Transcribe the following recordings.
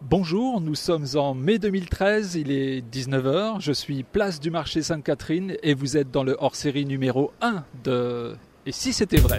Bonjour, nous sommes en mai 2013, il est 19h, je suis place du marché Sainte-Catherine et vous êtes dans le hors-série numéro 1 de « Et si c'était vrai ?»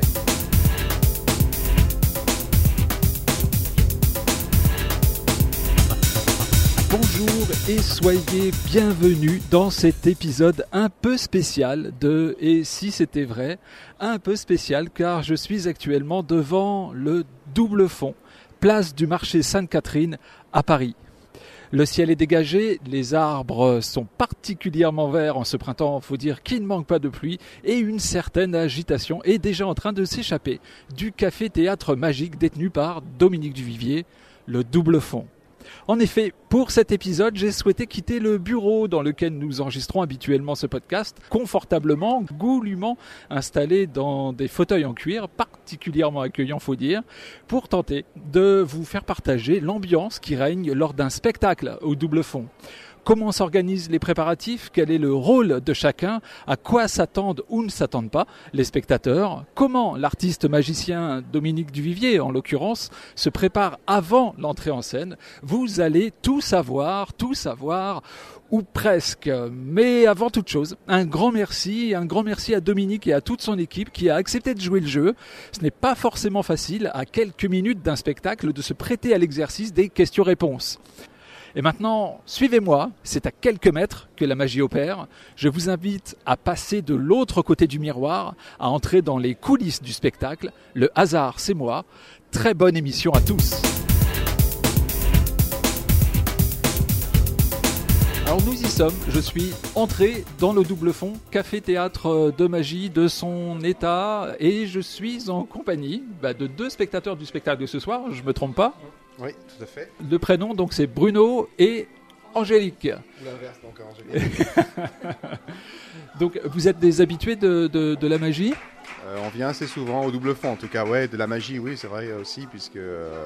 Bonjour et soyez bienvenus dans cet épisode un peu spécial de « Et si c'était vrai ?» Un peu spécial car je suis actuellement devant le double fond, place du marché Sainte-Catherine à Paris. Le ciel est dégagé, les arbres sont particulièrement verts en ce printemps, faut dire qu'il ne manque pas de pluie, et une certaine agitation est déjà en train de s'échapper du café-théâtre magique détenu par Dominique Duvivier, le double fond. En effet, pour cet épisode, j'ai souhaité quitter le bureau dans lequel nous enregistrons habituellement ce podcast, confortablement, goulûment installé dans des fauteuils en cuir, particulièrement accueillants, faut dire, pour tenter de vous faire partager l'ambiance qui règne lors d'un spectacle au double fond. Comment s'organisent les préparatifs? Quel est le rôle de chacun? À quoi s'attendent ou ne s'attendent pas les spectateurs? Comment l'artiste magicien Dominique Duvivier, en l'occurrence, se prépare avant l'entrée en scène? Vous allez tout savoir, ou presque. Mais avant toute chose, un grand merci à Dominique et à toute son équipe qui a accepté de jouer le jeu. Ce n'est pas forcément facile, à quelques minutes d'un spectacle, de se prêter à l'exercice des questions-réponses. Et maintenant, suivez-moi, c'est à quelques mètres que la magie opère. Je vous invite à passer de l'autre côté du miroir, à entrer dans les coulisses du spectacle. Le hasard, c'est moi. Très bonne émission à tous. Alors nous y sommes, je suis entré dans le double fond, café-théâtre de magie de son état, et je suis en compagnie de deux spectateurs du spectacle de ce soir, je me trompe pas? Oui, tout à fait. Le prénom, donc, c'est Bruno et Angélique. Ou l'inverse, donc Angélique. Donc, vous êtes des habitués de la magie? On vient assez souvent au double fond, en tout cas, ouais, de la magie, oui, c'est vrai aussi, puisque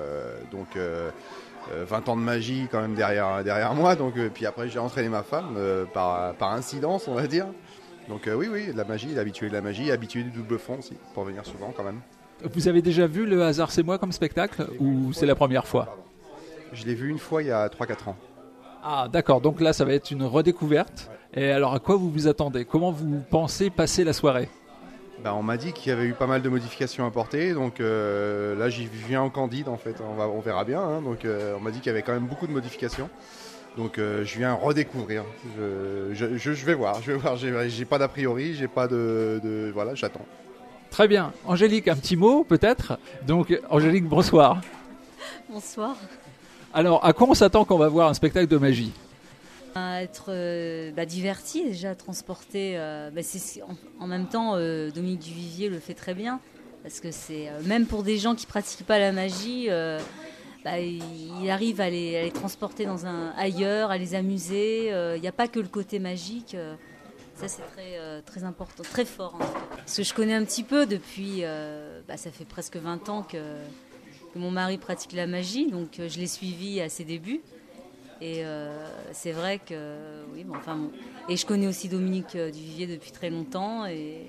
20 ans de magie quand même derrière moi, donc puis après j'ai entraîné ma femme par incidence, on va dire. Donc oui, de la magie, habitué de la magie, habitué du double fond aussi, pour venir souvent quand même. Vous avez déjà vu Le hasard c'est moi comme spectacle ou c'est la première fois? Pardon. Je l'ai vu une fois il y a 3-4 ans. Ah d'accord, donc là ça va être une redécouverte. Ouais. Et alors à quoi vous vous attendez? Comment vous pensez passer la soirée? On m'a dit qu'il y avait eu pas mal de modifications apportées, donc là j'y viens en candide en fait, on verra bien, hein, donc on m'a dit qu'il y avait quand même beaucoup de modifications. Donc je viens redécouvrir, je vais voir, j'ai pas d'a priori, j'ai pas de voilà, j'attends. Très bien. Angélique, un petit mot peut-être? Donc Angélique, bonsoir. Bonsoir. Alors, à quoi on s'attend quand on va voir un spectacle de magie? À être diverti, déjà transporté. En même temps, Dominique Duvivier le fait très bien. Parce que c'est même pour des gens qui ne pratiquent pas la magie, il arrive à les transporter ailleurs, à les amuser. Il n'y a pas que le côté magique. Ça, c'est très important, très fort en tout cas. Parce que je connais un petit peu depuis, ça fait presque 20 ans que mon mari pratique la magie, donc je l'ai suivi à ses débuts. Et c'est vrai que, oui, et je connais aussi Dominique Duvivier depuis très longtemps. Et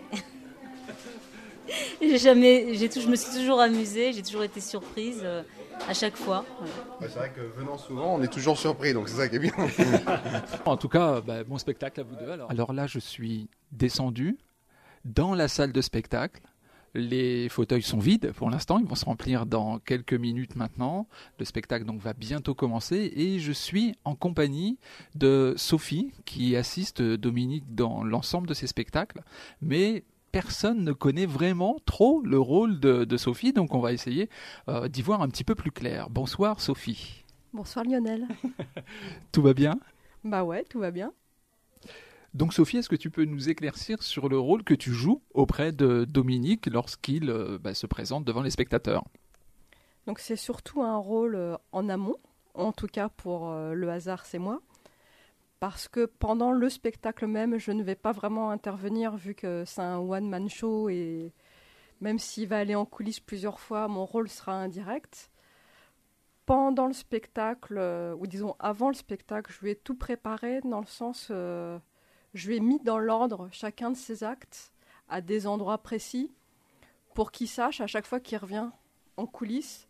je me suis toujours amusée, j'ai toujours été surprise à chaque fois. Ouais, c'est vrai que venant souvent, on est toujours surpris, donc c'est ça qui est bien. En tout cas, bon spectacle à vous deux. Alors là, je suis descendu dans la salle de spectacle. Les fauteuils sont vides pour l'instant, ils vont se remplir dans quelques minutes maintenant. Le spectacle donc va bientôt commencer et je suis en compagnie de Sophie qui assiste Dominique dans l'ensemble de ses spectacles. Mais personne ne connaît vraiment trop le rôle de Sophie, donc on va essayer d'y voir un petit peu plus clair. Bonsoir Sophie. Bonsoir Lionel. Tout va bien? Bah ouais, tout va bien. Donc Sophie, est-ce que tu peux nous éclaircir sur le rôle que tu joues auprès de Dominique lorsqu'il se présente devant les spectateurs? Donc c'est surtout un rôle en amont, en tout cas pour Le hasard c'est moi, parce que pendant le spectacle même, je ne vais pas vraiment intervenir vu que c'est un one-man show et même s'il va aller en coulisses plusieurs fois, mon rôle sera indirect. Pendant le spectacle, ou disons avant le spectacle, je vais tout préparer dans le sens... je lui ai mis dans l'ordre chacun de ses actes à des endroits précis pour qu'il sache à chaque fois qu'il revient en coulisses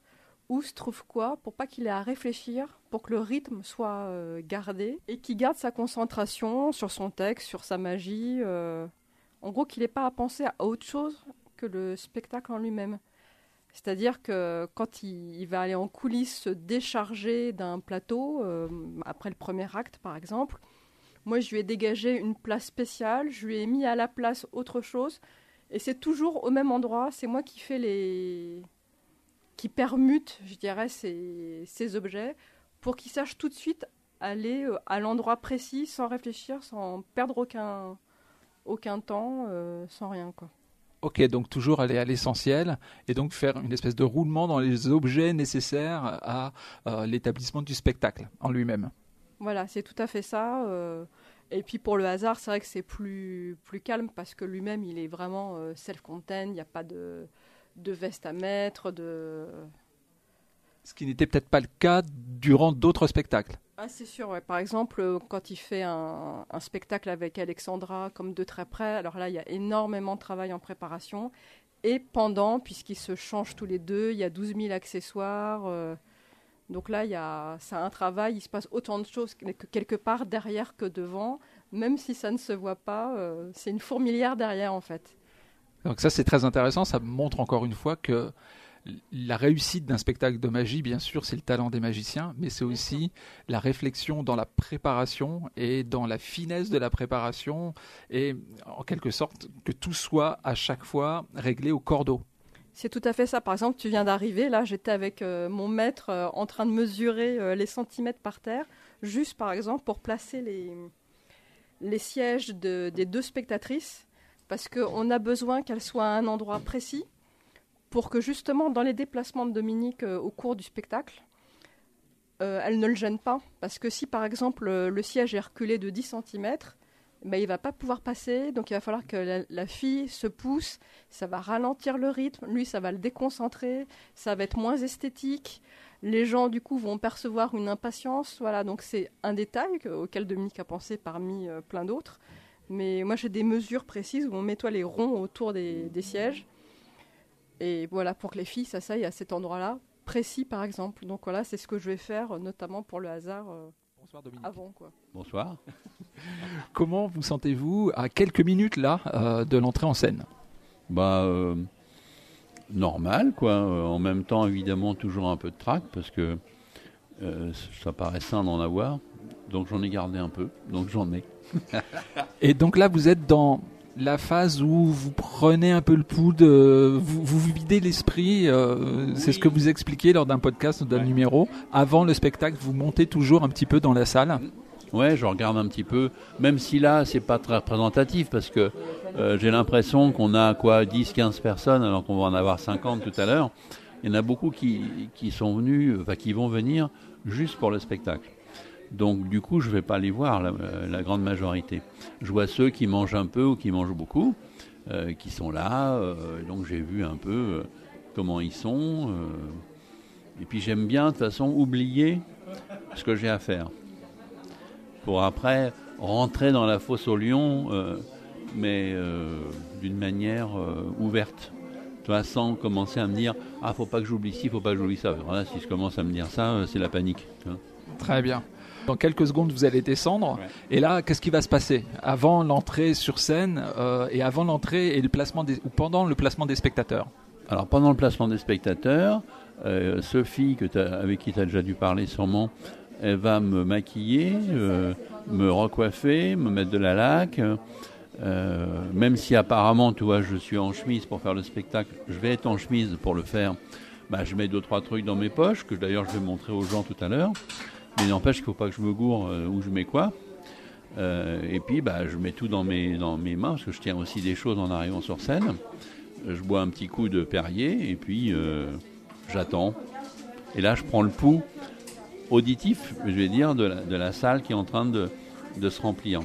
où se trouve quoi, pour pas qu'il ait à réfléchir, pour que le rythme soit gardé et qu'il garde sa concentration sur son texte, sur sa magie. En gros, qu'il n'ait pas à penser à autre chose que le spectacle en lui-même. C'est-à-dire que quand il va aller en coulisses se décharger d'un plateau, après le premier acte par exemple, moi je lui ai dégagé une place spéciale, je lui ai mis à la place autre chose, et c'est toujours au même endroit, c'est moi qui fais qui permute, je dirais, ces objets, pour qu'il sache tout de suite aller à l'endroit précis, sans réfléchir, sans perdre aucun temps, sans rien, quoi. Ok, donc toujours aller à l'essentiel et donc faire une espèce de roulement dans les objets nécessaires à l'établissement du spectacle en lui-même. Voilà, c'est tout à fait ça. Et puis pour le hasard, c'est vrai que c'est plus calme parce que lui-même, il est vraiment self-contained, il n'y a pas de veste à mettre. Ce qui n'était peut-être pas le cas durant d'autres spectacles. Ah, c'est sûr, ouais. Par exemple, quand il fait un spectacle avec Alexandra, comme De Très Près, alors là, il y a énormément de travail en préparation. Et pendant, puisqu'ils se changent tous les deux, il y a 12 000 accessoires. Donc là, c'est un travail, il se passe autant de choses que quelque part derrière que devant. Même si ça ne se voit pas, c'est une fourmilière derrière, en fait. Donc ça, c'est très intéressant. Ça montre encore une fois que la réussite d'un spectacle de magie, bien sûr, c'est le talent des magiciens, mais c'est aussi la réflexion dans la préparation et dans la finesse de la préparation et en quelque sorte que tout soit à chaque fois réglé au cordeau. C'est tout à fait ça. Par exemple, tu viens d'arriver, là j'étais avec mon maître en train de mesurer les centimètres par terre, juste par exemple pour placer les sièges des deux spectatrices, parce qu'on a besoin qu'elles soient à un endroit précis, pour que justement dans les déplacements de Dominique au cours du spectacle, elle ne le gêne pas. Parce que si par exemple le siège est reculé de 10 cm, il ne va pas pouvoir passer, donc il va falloir que la fille se pousse, ça va ralentir le rythme, lui ça va le déconcentrer, ça va être moins esthétique, les gens du coup vont percevoir une impatience, voilà, donc c'est un détail auquel Dominique a pensé parmi plein d'autres, mais moi j'ai des mesures précises où on nettoie les ronds autour des sièges. Et voilà, pour que les filles s'asseyent à cet endroit-là, précis par exemple. Donc voilà, c'est ce que je vais faire, notamment pour le hasard. Bonsoir Dominique. Avant, quoi. Bonsoir. Comment vous sentez-vous à quelques minutes là de l'entrée en scène ? Normal, quoi. En même temps, évidemment, toujours un peu de trac parce que ça paraît sain d'en avoir. Donc j'en ai gardé un peu. Donc j'en ai. Et donc là, vous êtes dans la phase où vous prenez un peu le pouls, vous videz l'esprit, c'est ce que vous expliquez lors d'un podcast ou d'un numéro. Avant le spectacle, vous montez toujours un petit peu dans la salle. Ouais, je regarde un petit peu, même si là, c'est pas très représentatif, parce que j'ai l'impression qu'on a 10-15 personnes, alors qu'on va en avoir 50 tout à l'heure. Il y en a beaucoup qui sont venus, qui vont venir juste pour le spectacle. Donc du coup, je ne vais pas les voir, la grande majorité. Je vois ceux qui mangent un peu ou qui mangent beaucoup, qui sont là. Donc j'ai vu un peu comment ils sont. Et puis j'aime bien, de toute façon, oublier ce que j'ai à faire. Pour après rentrer dans la fosse au lion, mais d'une manière ouverte. Toi, sans commencer à me dire « Ah, faut pas que j'oublie ci, faut pas que j'oublie ça ». Alors là, si je commence à me dire ça, c'est la panique. Tu vois. Très bien. Dans quelques secondes, vous allez descendre. Ouais. Et là, qu'est-ce qui va se passer avant l'entrée sur scène et avant l'entrée et le placement ou pendant le placement des spectateurs ? Alors, pendant le placement des spectateurs, Sophie, avec qui tu as déjà dû parler sûrement, elle va me maquiller, me recoiffer, me mettre de la laque. Même si apparemment, tu vois, je suis en chemise pour faire le spectacle, je vais être en chemise pour le faire. Je mets 2-3 trucs dans mes poches, que d'ailleurs je vais montrer aux gens tout à l'heure. Mais il n'empêche qu'il ne faut pas que je me gourre où je mets quoi. Et puis je mets tout dans mes mains, parce que je tiens aussi des choses en arrivant sur scène. Je bois un petit coup de Perrier, et puis j'attends. Et là, je prends le pouls auditif, je vais dire, de la salle qui est en train de se remplir.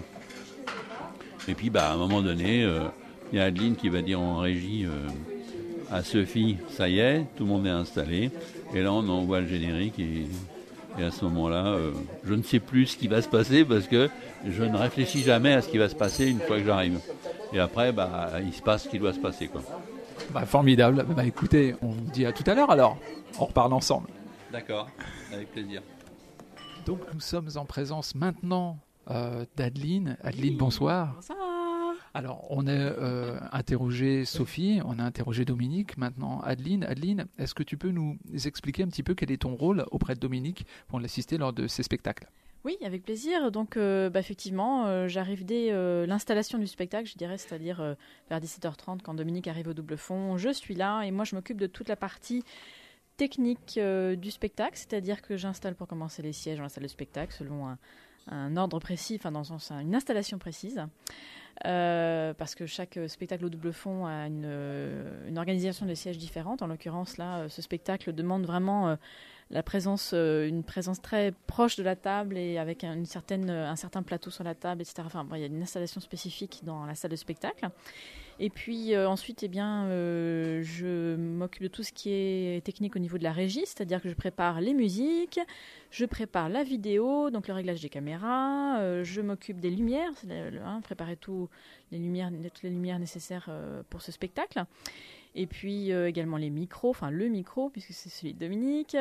Et puis, à un moment donné, il y a Adeline qui va dire en régie à Sophie, ça y est, tout le monde est installé. Et là, on envoie le générique et à ce moment-là, je ne sais plus ce qui va se passer parce que je ne réfléchis jamais à ce qui va se passer une fois que j'arrive. Et après, il se passe ce qui doit se passer, quoi. Formidable. Écoutez, on vous dit à tout à l'heure alors. On reparle ensemble. D'accord, avec plaisir. Donc nous sommes en présence maintenant d'Adeline. Adeline, bonsoir. Bonsoir. Alors, on a interrogé Sophie, on a interrogé Dominique, maintenant Adeline. Adeline, est-ce que tu peux nous expliquer un petit peu quel est ton rôle auprès de Dominique pour l'assister lors de ces spectacles ? Oui, avec plaisir. Donc, effectivement, j'arrive dès l'installation du spectacle, je dirais, c'est-à-dire vers 17h30, quand Dominique arrive au double fond. Je suis là et moi, je m'occupe de toute la partie technique du spectacle, c'est-à-dire que j'installe pour commencer les sièges dans la salle de spectacle selon un ordre précis, enfin dans le sens une installation précise, parce que chaque spectacle au double fond a une organisation de sièges différente. En l'occurrence, là, ce spectacle demande vraiment une présence très proche de la table et avec un certain plateau sur la table, etc. Enfin, il y a une installation spécifique dans la salle de spectacle. Et puis ensuite, je m'occupe de tout ce qui est technique au niveau de la régie, c'est-à-dire que je prépare les musiques, je prépare la vidéo, donc le réglage des caméras, je m'occupe des lumières, préparer toutes les lumières nécessaires pour ce spectacle. Et puis également les micros, enfin le micro, puisque c'est celui de Dominique,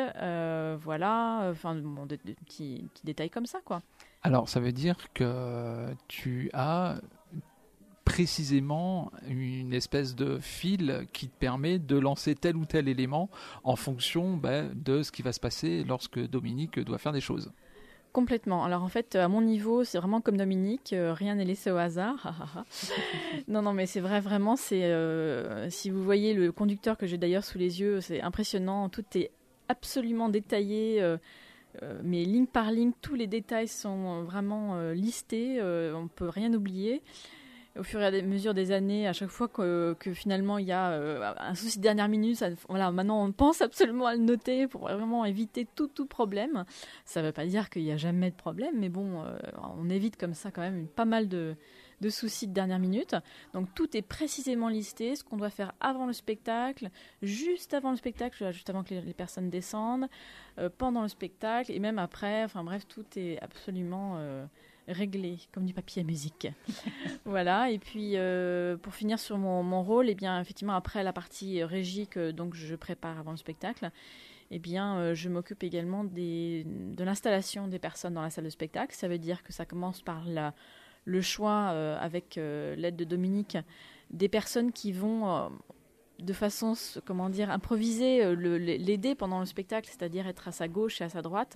des petits détails comme ça, quoi. Alors, ça veut dire que tu as précisément une espèce de fil qui te permet de lancer tel ou tel élément en fonction de ce qui va se passer lorsque Dominique doit faire des choses. Complètement. Alors en fait, à mon niveau, c'est vraiment comme Dominique, rien n'est laissé au hasard. Non, mais c'est vrai, vraiment, si vous voyez le conducteur que j'ai d'ailleurs sous les yeux, c'est impressionnant, tout est absolument détaillé, mais ligne par ligne, tous les détails sont vraiment listés, on ne peut rien oublier. Au fur et à mesure des années, à chaque fois que finalement il y a un souci de dernière minute, maintenant on pense absolument à le noter pour vraiment éviter tout problème. Ça ne veut pas dire qu'il n'y a jamais de problème, mais bon, on évite comme ça quand même pas mal de soucis de dernière minute. Donc tout est précisément listé, ce qu'on doit faire avant le spectacle, juste avant le spectacle, juste avant que les personnes descendent, pendant le spectacle et même après. Enfin bref, tout est absolument réglé, comme du papier à musique. Voilà, et puis pour finir sur mon rôle, effectivement, après la partie régie que donc, je prépare avant le spectacle, je m'occupe également de l'installation des personnes dans la salle de spectacle. Ça veut dire que ça commence par le choix, avec l'aide de Dominique, des personnes qui vont de façon, improviser, l'aider pendant le spectacle, c'est-à-dire être à sa gauche et à sa droite.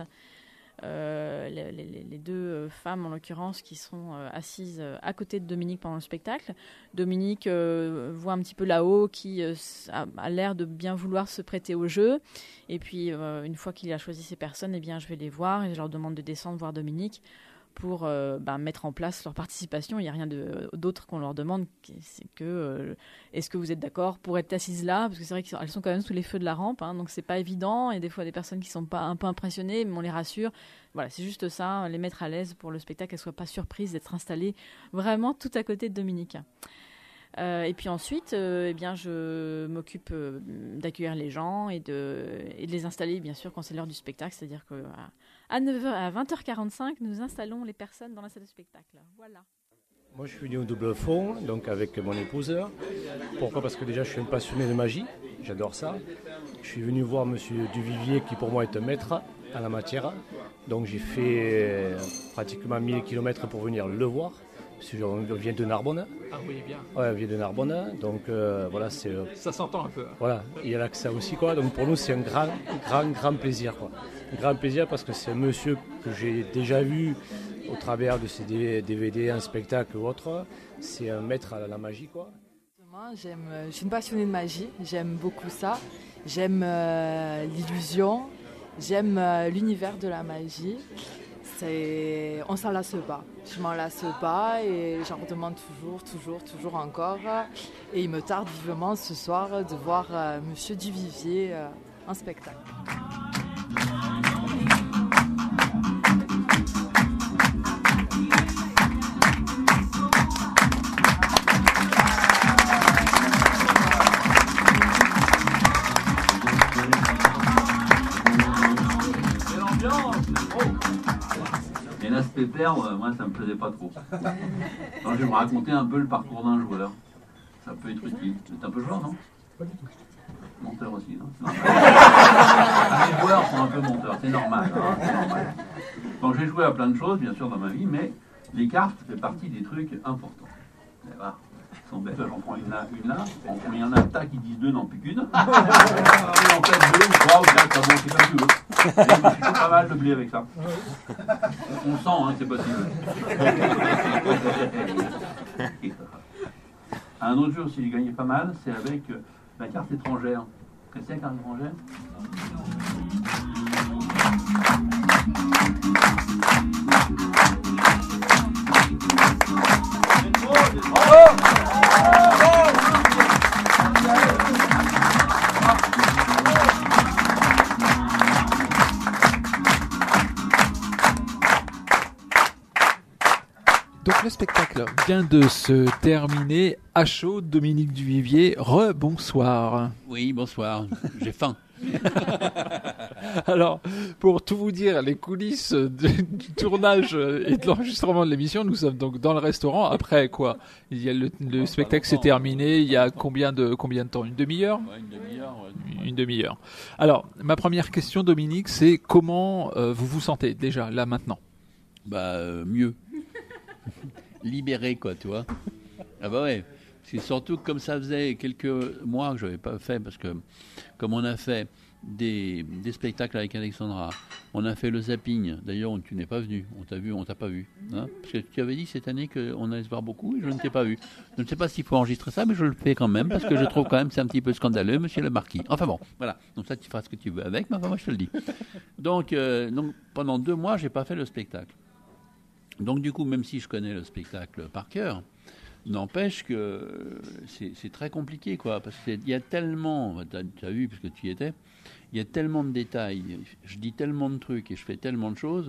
Les deux femmes en l'occurrence qui sont assises à côté de Dominique pendant le spectacle. Dominique voit un petit peu là-haut qui a l'air de bien vouloir se prêter au jeu, et puis une fois qu'il a choisi ces personnes, je vais les voir et je leur demande de descendre voir Dominique pour mettre en place leur participation. Il n'y a rien d'autre qu'on leur demande, c'est que est-ce que vous êtes d'accord pour être assises là, parce que c'est vrai qu'elles sont quand même sous les feux de la rampe, donc c'est pas évident, et des fois des personnes qui sont pas un peu impressionnées, mais on les rassure. Voilà, c'est juste ça, les mettre à l'aise pour le spectacle, qu'elles soient pas surprises d'être installées vraiment tout à côté de Dominique. Et puis ensuite, je m'occupe d'accueillir les gens et de les installer, bien sûr, quand c'est l'heure du spectacle. C'est-à-dire qu'à 20h45, nous installons les personnes dans la salle de spectacle. Voilà. Moi, je suis venu au double fond, donc avec mon épouse. Pourquoi ? Parce que déjà, je suis un passionné de magie. J'adore ça. Je suis venu voir Monsieur Duvivier, qui pour moi est un maître en la matière. Donc, j'ai fait pratiquement 1000 km pour venir le voir. On vient de Narbonne. Ah oui, bien. Ouais, on vient de Narbonne. Donc voilà, c'est. Ça s'entend un peu. Voilà, il y a l'accès aussi, quoi. Donc pour nous, c'est un grand plaisir, quoi. Un grand plaisir parce que c'est un monsieur que j'ai déjà vu au travers de ses DVD, un spectacle ou autre. C'est un maître à la magie, quoi. Je suis une passionnée de magie. J'aime beaucoup ça. J'aime l'illusion. J'aime l'univers de la magie. On s'en lasse pas. Je m'en lasse pas et j'en redemande toujours encore. Et il me tarde vivement ce soir de voir Monsieur Duvivier en spectacle. Et là, cet pépère, moi, ça me plaisait pas trop. Alors, je vais me raconter un peu le parcours d'un joueur. Ça peut être utile. C'est un peu joueur, non ? Monteur aussi, non? Les joueurs sont un peu monteurs, c'est normal. Hein, c'est normal. Donc j'ai joué à plein de choses, bien sûr, dans ma vie, mais les cartes fait partie des trucs importants. Et voilà. Elles sont belles, j'en prends une là. Il y en a un tas qui disent deux, non plus qu'une. Et en fait, 2 ou 3 ou 4, bon, c'est comme tu veux. Et je fais pas mal de blé avec ça. On sent hein, que c'est possible. Un autre jeu aussi, j'ai gagné pas mal, c'est avec la carte étrangère. Qu'est-ce que c'est la carte étrangère? Donc le spectacle vient de se terminer à chaud. Dominique Duvivier, rebonsoir. Oui, bonsoir, j'ai faim. Alors, pour tout vous dire, les coulisses du tournage et de l'enregistrement de l'émission, nous sommes donc dans le restaurant. Après quoi? Il y a le spectacle s'est terminé. Il y a combien de temps? Une demi-heure? Ouais, une demi-heure. Ouais. Une demi-heure. Alors, ma première question, Dominique, c'est comment vous vous sentez déjà, là, maintenant? Mieux. Libéré, quoi, tu vois. Ah bah ouais. C'est surtout que comme ça faisait quelques mois que je n'avais pas fait, parce que comme on a fait des spectacles avec Alexandra, on a fait le zapping, d'ailleurs tu n'es pas venu, on t'a pas vu, hein, parce que tu avais dit cette année qu'on allait se voir beaucoup et je ne t'ai pas vu. Je ne sais pas s'il faut enregistrer ça, mais je le fais quand même, parce que je trouve quand même c'est un petit peu scandaleux, monsieur le marquis. Enfin bon, voilà, donc ça tu feras ce que tu veux avec, mais enfin moi je te le dis. Donc pendant 2 mois, j'ai pas fait le spectacle. Donc du coup, même si je connais le spectacle par cœur, n'empêche que c'est très compliqué, quoi, parce qu'il y a tellement, tu as vu, parce que tu y étais, il y a tellement de détails, je dis tellement de trucs et je fais tellement de choses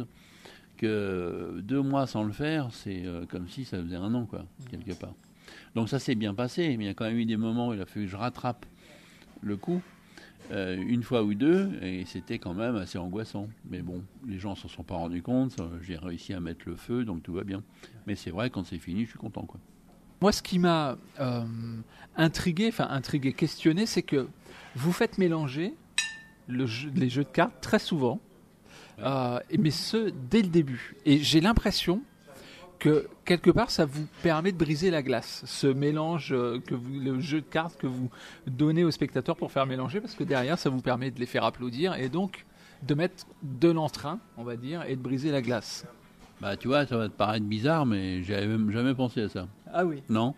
que 2 mois sans le faire, c'est comme si ça faisait 1 an, quoi, quelque part. Donc ça s'est bien passé, mais il y a quand même eu des moments où il a fallu que je rattrape le coup, 1 fois ou 2, et c'était quand même assez angoissant. Mais bon, les gens s'en sont pas rendus compte, j'ai réussi à mettre le feu, donc tout va bien. Mais c'est vrai, quand c'est fini, je suis content, quoi. Moi, ce qui m'a intrigué, questionné, c'est que vous faites mélanger les jeux de cartes très souvent, mais ce, dès le début. Et j'ai l'impression que, quelque part, ça vous permet de briser la glace, ce mélange, le jeu de cartes que vous donnez aux spectateurs pour faire mélanger, parce que derrière, ça vous permet de les faire applaudir, et donc de mettre de l'entrain, on va dire, et de briser la glace. Tu vois, ça va te paraître bizarre, mais j'avais même jamais pensé à ça. Ah oui. Non,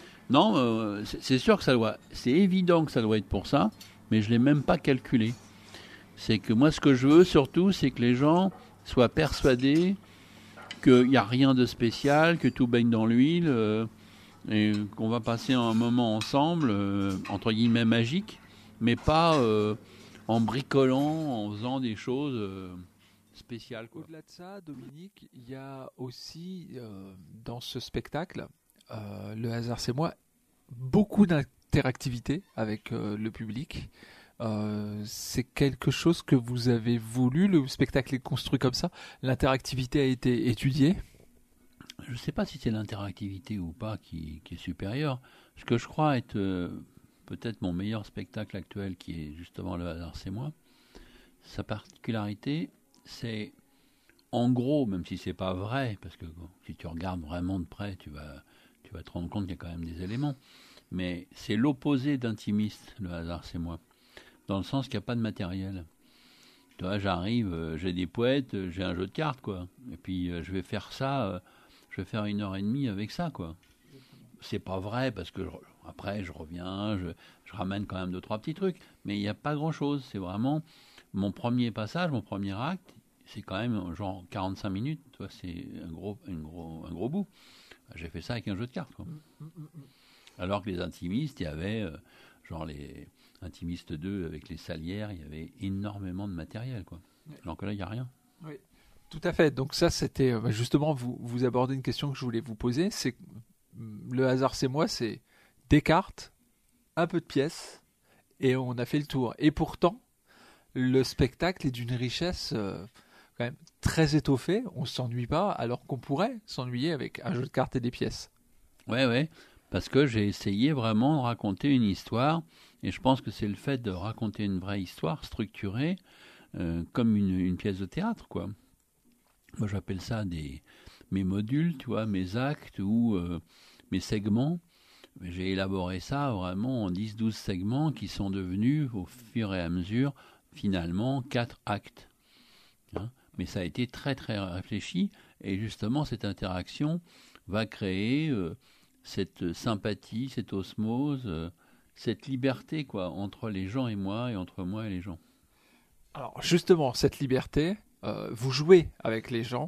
c'est sûr que c'est évident que ça doit être pour ça, mais je l'ai même pas calculé. C'est que moi, ce que je veux surtout, c'est que les gens soient persuadés qu'il n'y a rien de spécial, que tout baigne dans l'huile, et qu'on va passer un moment ensemble, entre guillemets magique, mais pas en bricolant, en faisant des choses spéciales, quoi. Au-delà de ça, Dominique, il y a aussi dans ce spectacle, Le hasard c'est moi, beaucoup d'interactivité avec le public. C'est quelque chose que vous avez voulu, le spectacle est construit comme ça, l'interactivité a été étudiée? Je ne sais pas si c'est l'interactivité ou pas qui est supérieure. Ce que je crois être peut-être mon meilleur spectacle actuel, qui est justement Le hasard c'est moi, sa particularité, c'est en gros, même si c'est pas vrai, parce que si tu regardes vraiment de près, tu vas te rendre compte qu'il y a quand même des éléments, mais c'est l'opposé d'intimiste, Le hasard c'est moi, dans le sens qu'il n'y a pas de matériel. Tu vois, j'arrive, j'ai des poètes, j'ai un jeu de cartes, quoi, et puis je vais faire ça, je vais faire 1h30 avec ça, quoi. C'est pas vrai, parce que après je reviens, je ramène quand même 2-3 petits trucs, mais il n'y a pas grand-chose. C'est vraiment mon premier passage, mon premier acte, c'est quand même genre 45 minutes, tu vois, c'est un gros bout. J'ai fait ça avec un jeu de cartes, quoi. Alors que les intimistes, il y avait, genre les intimistes 2 avec les salières, il y avait énormément de matériel, quoi. Alors que là, il n'y a rien. Oui, tout à fait. Donc ça, c'était justement, vous abordez une question que je voulais vous poser, c'est que Le hasard c'est moi, c'est des cartes, un peu de pièces, et on a fait le tour. Et pourtant, le spectacle est d'une richesse quand même très étoffée, on ne s'ennuie pas, alors qu'on pourrait s'ennuyer avec un jeu de cartes et des pièces. Ouais, parce que j'ai essayé vraiment de raconter une histoire, Et je pense que c'est le fait de raconter une vraie histoire structurée, comme une pièce de théâtre, quoi. Moi, j'appelle ça mes modules, tu vois, mes actes ou mes segments. J'ai élaboré ça vraiment en 10-12 segments qui sont devenus, au fur et à mesure, finalement, 4 actes. Hein. Mais ça a été très, très réfléchi. Et justement, cette interaction va créer cette sympathie, cette osmose, cette liberté, quoi, entre les gens et moi, et entre moi et les gens. Alors justement, cette liberté, vous jouez avec les gens.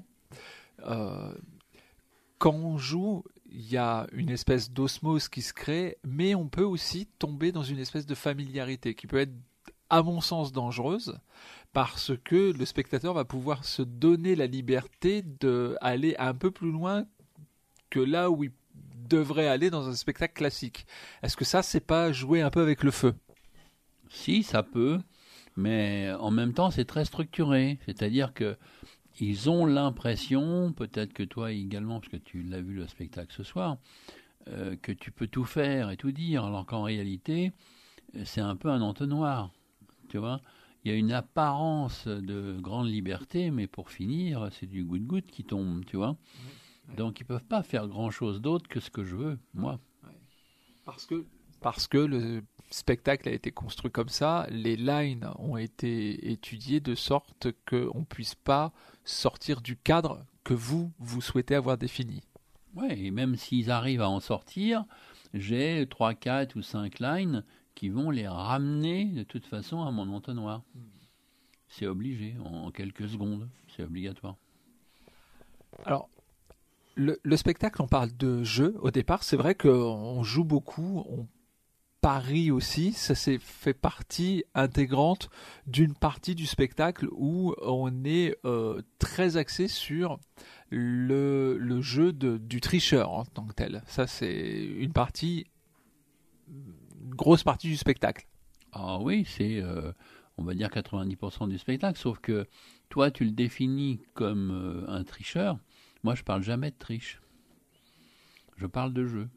Quand on joue, il y a une espèce d'osmose qui se crée, mais on peut aussi tomber dans une espèce de familiarité qui peut être, à mon sens, dangereuse, parce que le spectateur va pouvoir se donner la liberté d'aller un peu plus loin que là où il devrait aller dans un spectacle classique. Est-ce que ça, c'est pas jouer un peu avec le feu ? Si, ça peut, mais en même temps, c'est très structuré. C'est-à-dire que ils ont l'impression, peut-être que toi également, parce que tu l'as vu le spectacle ce soir, que tu peux tout faire et tout dire, alors qu'en réalité, c'est un peu un entonnoir. Tu vois, il y a une apparence de grande liberté, mais pour finir, c'est du goutte-goutte qui tombe, tu vois. Donc, ils ne peuvent pas faire grand-chose d'autre que ce que je veux, moi. Parce que le spectacle a été construit comme ça, les lines ont été étudiées de sorte qu'on ne puisse pas sortir du cadre que vous souhaitez avoir défini. Oui, et même s'ils arrivent à en sortir, j'ai 3, 4 ou 5 lines qui vont les ramener de toute façon à mon entonnoir. C'est obligé, en quelques secondes, c'est obligatoire. Alors, le spectacle, on parle de jeu au départ, c'est vrai qu'on joue beaucoup, on parie aussi, ça fait partie intégrante d'une partie du spectacle où on est très axé sur le jeu du tricheur en tant que tel. Ça, c'est une grosse partie du spectacle. Ah oui, c'est, on va dire, 90% du spectacle, sauf que toi, tu le définis comme un tricheur. Moi, je parle jamais de triche. Je parle de jeu.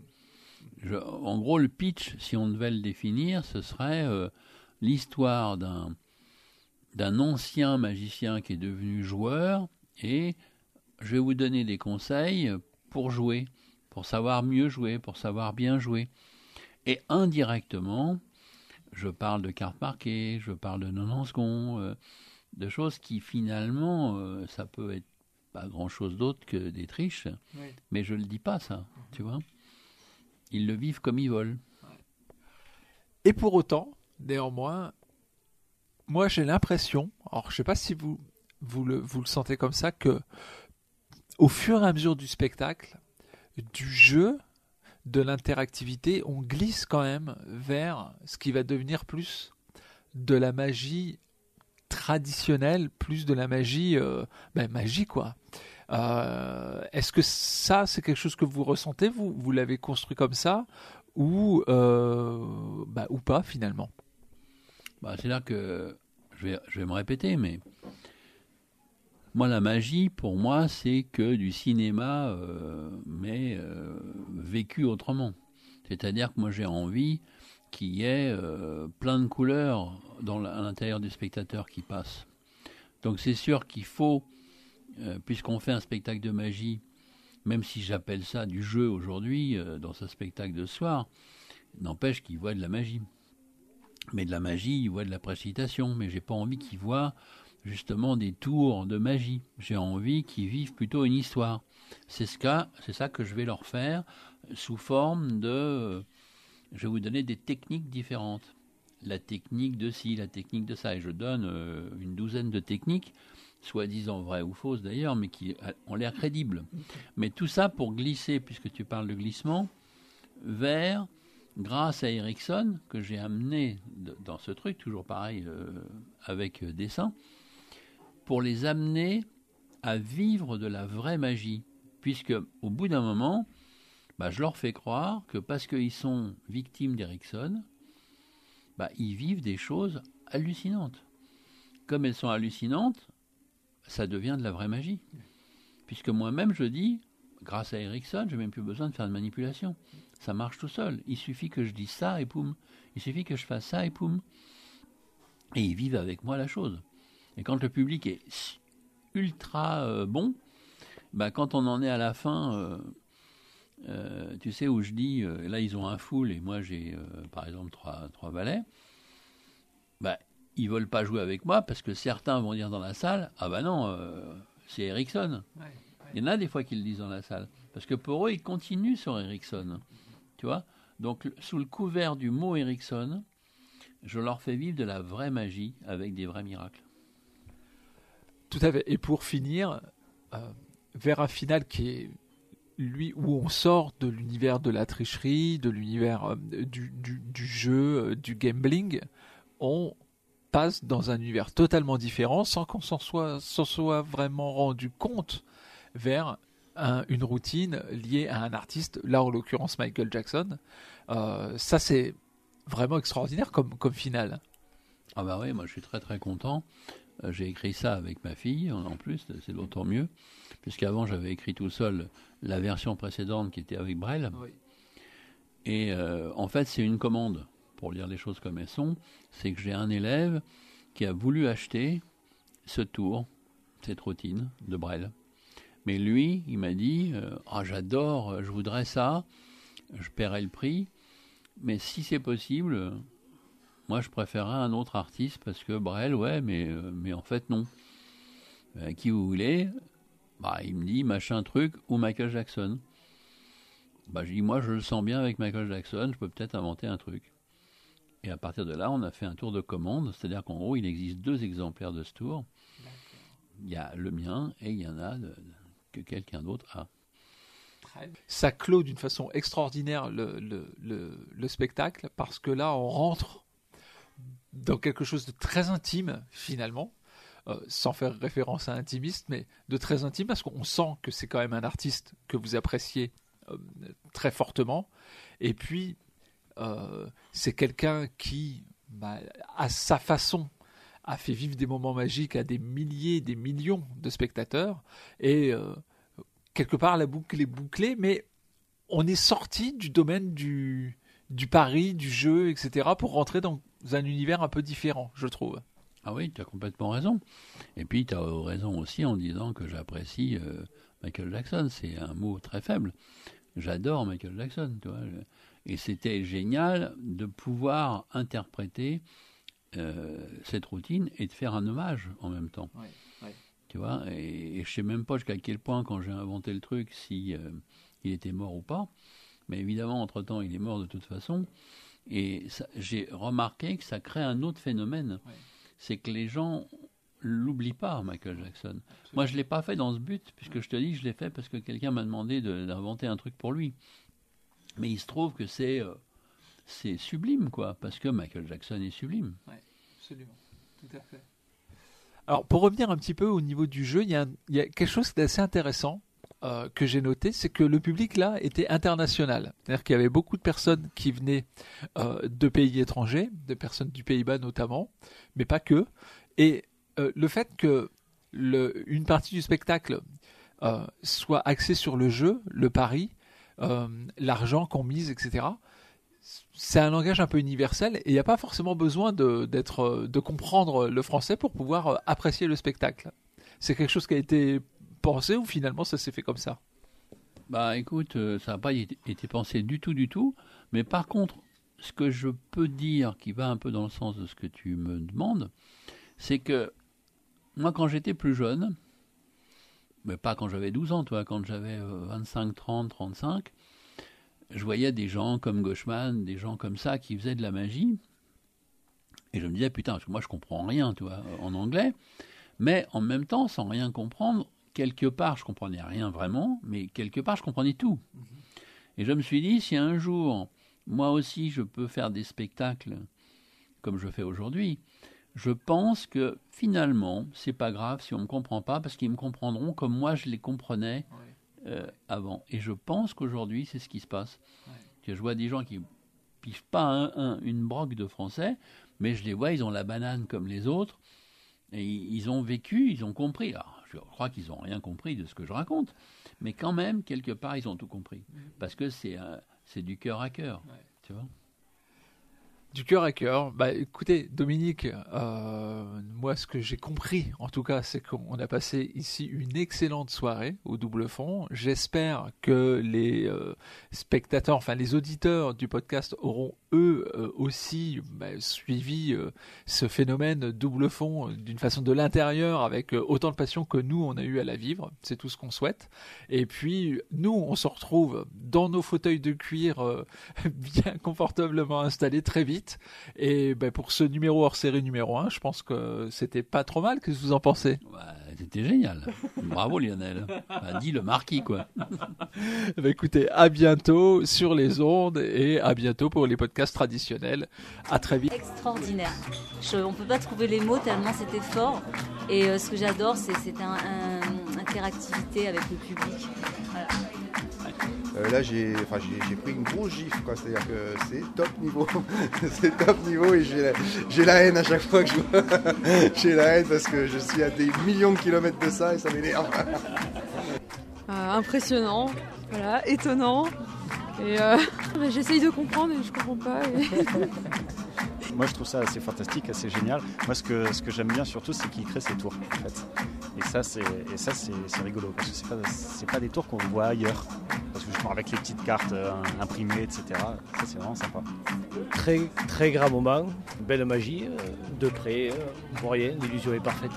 En gros, le pitch, si on devait le définir, ce serait l'histoire d'un ancien magicien qui est devenu joueur, et je vais vous donner des conseils pour jouer, pour savoir mieux jouer, pour savoir bien jouer. Et indirectement, je parle de cartes marquées, je parle de non-seconds, de choses qui finalement, ça peut être pas grand-chose d'autre que des triches, oui. Mais je le dis pas ça, tu vois. Ils le vivent comme ils veulent. Et pour autant, néanmoins, moi j'ai l'impression, alors je sais pas si vous le sentez comme ça, que au fur et à mesure du spectacle, du jeu, de l'interactivité, on glisse quand même vers ce qui va devenir plus de la magie traditionnelle, plus de la magie, magie quoi. Est-ce que ça, c'est quelque chose que vous ressentez, vous l'avez construit comme ça, ou pas finalement? C'est là que je vais me répéter, mais moi, la magie, pour moi, c'est que du cinéma, mais vécu autrement. C'est-à-dire que moi, j'ai envie qu'il y ait plein de couleurs à l'intérieur du spectateur qui passent. Donc c'est sûr qu'il faut, puisqu'on fait un spectacle de magie, même si j'appelle ça du jeu aujourd'hui, dans ce spectacle de soir, n'empêche qu'il voit de la magie. Mais de la magie, il voit de la précipitation, mais j'ai pas envie qu'il voit justement des tours de magie. J'ai envie qu'ils vivent plutôt une histoire. C'est ça que je vais leur faire sous forme de... Je vais vous donner des techniques différentes. La technique de ci, la technique de ça. Et je donne une douzaine de techniques, soi-disant vraies ou fausses d'ailleurs, mais qui ont l'air crédibles. Mais tout ça pour glisser, puisque tu parles de glissement, vers, grâce à Erickson, que j'ai amené dans ce truc, toujours pareil, avec dessin, pour les amener à vivre de la vraie magie. Puisque au bout d'un moment, je leur fais croire que parce qu'ils sont victimes d'Erickson, ils vivent des choses hallucinantes. Comme elles sont hallucinantes, ça devient de la vraie magie. Puisque moi-même, je dis, grâce à Ericsson, j'ai même plus besoin de faire de manipulation. Ça marche tout seul. Il suffit que je dise ça et poum. Il suffit que je fasse ça et poum. Et ils vivent avec moi la chose. Et quand le public est ultra bon, quand on en est à la fin, tu sais, où je dis, là ils ont un full et moi j'ai par exemple trois valets, ils veulent pas jouer avec moi parce que certains vont dire dans la salle, ah bah non, c'est Ericsson. Ouais. Il y en a des fois qui le disent dans la salle. Parce que pour eux, ils continuent sur Ericsson. Tu vois ? Donc, sous le couvert du mot Ericsson, je leur fais vivre de la vraie magie avec des vrais miracles. Tout à fait. Et pour finir, vers un final qui est lui où on sort de l'univers de la tricherie, de l'univers du jeu, du gambling, on passe dans un univers totalement différent sans qu'on s'en soit vraiment rendu compte vers une routine liée à un artiste, là en l'occurrence Michael Jackson. Ça c'est vraiment extraordinaire comme finale. Ah bah oui, moi je suis très très content. J'ai écrit ça avec ma fille en plus, c'est d'autant mieux, puisqu'avant j'avais écrit tout seul la version précédente qui était avec Brel. Oui. Et en fait c'est une commande, pour dire les choses comme elles sont, c'est que j'ai un élève qui a voulu acheter ce tour, cette routine de Brel. Mais lui, il m'a dit j'adore, je voudrais ça, je paierai le prix, mais si c'est possible, moi je préférerais un autre artiste parce que Brel, ouais, mais en fait non. Qui vous voulez ? Il me dit machin truc ou Michael Jackson. Je dis moi je le sens bien avec Michael Jackson, je peux peut-être inventer un truc. Et à partir de là, on a fait un tour de commande, c'est-à-dire qu'en gros, il existe 2 exemplaires de ce tour. D'accord. Il y a le mien et il y en a que quelqu'un d'autre a. Ça clôt d'une façon extraordinaire le spectacle, parce que là, on rentre dans quelque chose de très intime, finalement, sans faire référence à intimiste, mais de très intime, parce qu'on sent que c'est quand même un artiste que vous appréciez très fortement. Et puis, c'est quelqu'un qui, à sa façon, a fait vivre des moments magiques à des milliers, des millions de spectateurs. Et quelque part, la boucle est bouclée, mais on est sorti du domaine du pari, du jeu, etc., pour rentrer dans un univers un peu différent, je trouve. Ah oui, tu as complètement raison. Et puis, tu as raison aussi en disant que j'apprécie Michael Jackson. C'est un mot très faible. J'adore Michael Jackson, tu vois. Et c'était génial de pouvoir interpréter cette routine et de faire un hommage en même temps. Ouais, ouais. Tu vois, et je ne sais même pas jusqu'à quel point, quand j'ai inventé le truc, si il était mort ou pas. Mais évidemment, entre-temps, il est mort de toute façon. Et ça, j'ai remarqué que ça crée un autre phénomène. Ouais. C'est que les gens l'oublient pas, Michael Jackson. Absolument. Moi, je ne l'ai pas fait dans ce but, puisque je te dis, je l'ai fait parce que quelqu'un m'a demandé d'inventer un truc pour lui. Mais il se trouve que c'est sublime, quoi, parce que Michael Jackson est sublime. Oui, absolument, tout à fait. Alors, pour revenir un petit peu au niveau du jeu, il y a quelque chose d'assez intéressant que j'ai noté, c'est que le public, là, était international. C'est-à-dire qu'il y avait beaucoup de personnes qui venaient de pays étrangers, de personnes du Pays-Bas notamment, mais pas que. Et le fait que une partie du spectacle soit axée sur le jeu, le pari, l'argent qu'on mise, etc., c'est un langage un peu universel et il n'y a pas forcément besoin de comprendre le français pour pouvoir apprécier le spectacle. C'est quelque chose qui a été pensé ou finalement ça s'est fait comme ça ? Écoute, ça n'a pas été pensé du tout, mais par contre, ce que je peux dire qui va un peu dans le sens de ce que tu me demandes, c'est que moi quand j'étais plus jeune, mais pas quand j'avais 12 ans, toi, quand j'avais 25, 30, 35, je voyais des gens comme Gauchman, des gens comme ça qui faisaient de la magie. Et je me disais, putain, parce que moi je comprends rien, tu vois, en anglais. Mais en même temps, sans rien comprendre, quelque part je comprenais rien vraiment, mais quelque part je comprenais tout. Et je me suis dit, si un jour, moi aussi je peux faire des spectacles comme je fais aujourd'hui, je pense que finalement, c'est pas grave si on me comprend pas, parce qu'ils me comprendront comme moi je les comprenais avant. Et je pense qu'aujourd'hui, c'est ce qui se passe. Ouais. Que je vois des gens qui pifent pas une brogue de français, mais je les vois, ils ont la banane comme les autres, et ils ont vécu, ils ont compris. Alors, je crois qu'ils n'ont rien compris de ce que je raconte. Mais quand même, quelque part, ils ont tout compris. Parce que c'est du cœur à cœur. Ouais. Tu vois ? Du cœur à cœur. Bah, écoutez, Dominique, moi, ce que j'ai compris, en tout cas, c'est qu'on a passé ici une excellente soirée au Double Fond. J'espère que les spectateurs, enfin les auditeurs du podcast auront eux aussi suivi ce phénomène Double Fond d'une façon de l'intérieur avec autant de passion que nous, on a eu à la vivre. C'est tout ce qu'on souhaite. Et puis, nous, on se retrouve dans nos fauteuils de cuir bien confortablement installés très vite. Et pour ce numéro hors série numéro 1, je pense que c'était pas trop mal. Qu'est-ce que vous en pensez ? C'était génial. Bravo Lionel. Dit le marquis, quoi. Écoutez, à bientôt sur les ondes et à bientôt pour les podcasts traditionnels. À très vite. Extraordinaire. On peut pas trouver les mots tellement c'était fort. Et ce que j'adore, c'est cette interactivité avec le public. Voilà. Là, j'ai pris une grosse gifle, quoi. C'est-à-dire que c'est top niveau. C'est top niveau et j'ai la haine à chaque fois que je vois. J'ai la haine parce que je suis à des millions de kilomètres de ça et ça m'énerve. Impressionnant, voilà, étonnant. Et j'essaye de comprendre et je comprends pas. Moi, je trouve ça assez fantastique, assez génial. Moi, ce que j'aime bien surtout, c'est qu'il crée ses tours, en fait. Et ça, c'est rigolo, parce que c'est pas des tours qu'on voit ailleurs. Parce que justement, avec les petites cartes imprimées, etc., ça, c'est vraiment sympa. Très, très grand moment, belle magie, de près, on voit rien, l'illusion est parfaite.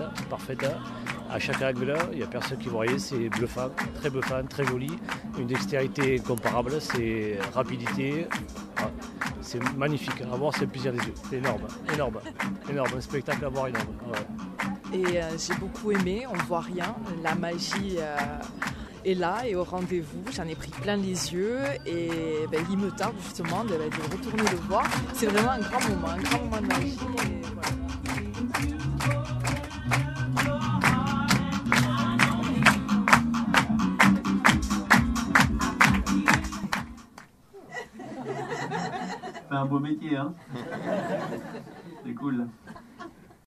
À chaque angle, il n'y a personne qui voit rien, c'est bluffant, très joli. Une dextérité incomparable, c'est rapidité. Voilà. C'est magnifique, à voir c'est le plaisir des yeux, c'est énorme, un spectacle à voir énorme. Ouais. Et j'ai beaucoup aimé, on ne voit rien, la magie est là et au rendez-vous, j'en ai pris plein les yeux et il me tarde justement de retourner le voir. C'est vraiment un grand moment de magie. Et voilà. C'est un beau métier, hein. C'est cool.